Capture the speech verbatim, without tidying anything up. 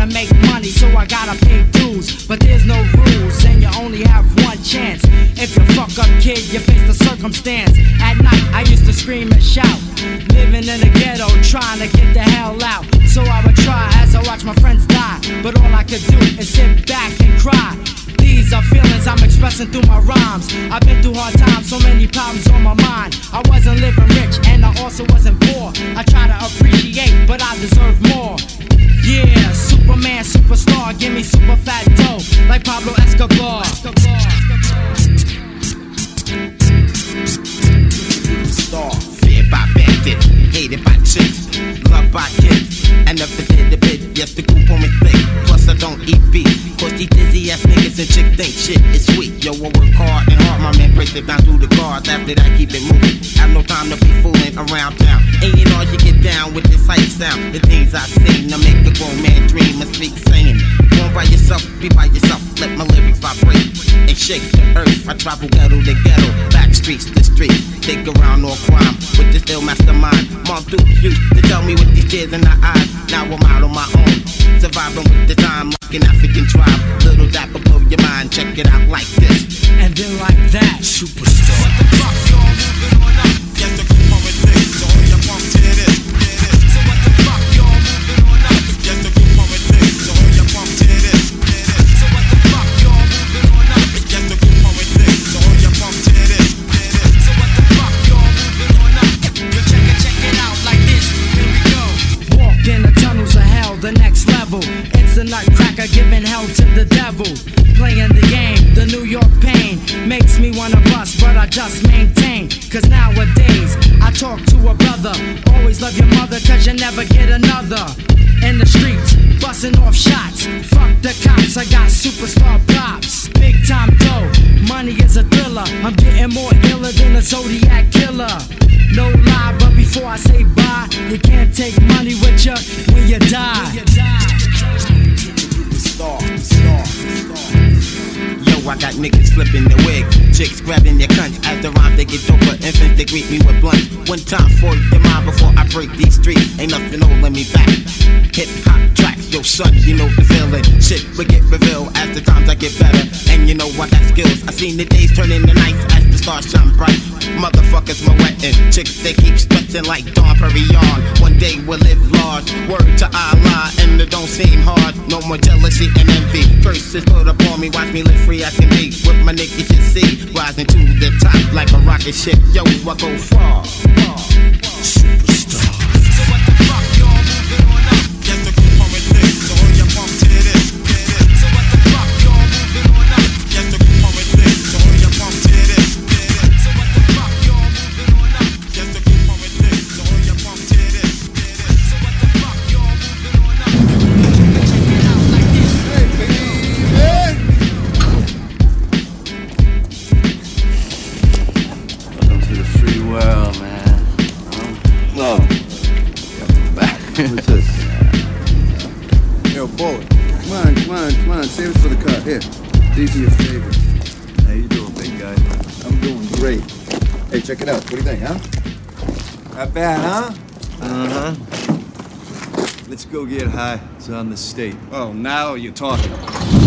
wanna make money, so I gotta pay dues. But there's no rules, and you only have one chance. If you fuck up, kid, you face the circumstance. At night, I used to scream and shout, living in the ghetto, trying to get the hell out. So I would try as I watch my friends die, but all I could do is sit back and cry. These are feelings I'm expressing through my rhymes. I've been through hard times, so many problems on my mind. I wasn't living rich, and I also wasn't poor. I try to appreciate, but I deserve more. Yeah, Superman, superstar, give me super fat dough, like Pablo Escobar. Star, feared by bandits, hated by chicks, loved by kids, and never did the bit. Yes, the group on me thick, plus I don't eat beef. Cause these dizzy ass niggas and chicks think shit is sweet. Yo, I work hard and hard, my man breaks it down through the guards. After that, keep it moving. Have no time to be fooling around town. Ain't it all you get down with this hype sound? The things I sing to make a grown man dream and speak saying. Go by yourself, be by yourself. Let my lyrics vibrate and shake the earth. I travel ghetto to ghetto, back streets to street. Dig around all crime with this ill mastermind. Mom Duke used to tell me with these tears in her eyes. Now I'm out on my own, surviving with the time like an African tribe. Little dapper blow your mind, check it out like this. And then like that, superstar. What the fuck, y'all moving on up? Yes, the group on with this, so all your punks hear this. So what the fuck, y'all moving on up? Yes, the group on with this, so all your punks hear this. So what the fuck, y'all moving on up? Yes, the group on with this, so all your punks hear this. So what the fuck, y'all moving on up? Yo, check it, check it out like this. Here we go. Walk in the tunnels of hell, the next level. It's a nutcracker giving hell to the devil. Playing the game, the New York pain makes me wanna bust, but I just maintain. Cause nowadays, I talk to a brother. Always love your mother, cause you never get another. In the streets, busting off shots. Fuck the cops, I got superstar props. Big time dough, money is a thriller. I'm getting more iller than a Zodiac killer. No lie, but before I say bye, you can't take money with you when you die. Star, star, star. Yo, I got niggas flipping their wigs, chicks grabbing their cunts. As the rhymes they get doper, infants they greet me with blunts. One time for your mind before I break these streets. Ain't nothing holding me back. Hip hop tracks, yo son, you know the feeling. Shit will get revealed as the times I get better. And you know I got skills. I seen the days turn into nights as the stars shine bright. Motherfuckers my wetting, chicks they keep stretching like Dawn Perignon. One day we'll live large. Word to Allah, and it don't seem hard. No more jealousy and envy. Curses put upon me, watch me live free as can be. With my niggas you see, rising to the top like a rocket ship. Yo, I go far, far, superstar. So what the fuck, y'all moving on up? Yes, the group on with this, so all your punks hear this. So what the fuck, y'all moving on up? Yes, the group on with this, so all your punks hear this. So what the fuck, y'all moving on up? Yes, the group on with this, so all your punks hear this. So what the fuck, y'all moving on up? Check it out like this. Hey, baby. Welcome to the free world, man. Oh, welcome back. What's this? Yo, boy, come on, come on, come on, save it for the car. Here, these are your favorites. How you doing, big guy? I'm doing great. Hey, check it out. What do you think, huh? Not bad, huh? Uh-huh. Let's go get high. It's on the state. Oh, now you're talking.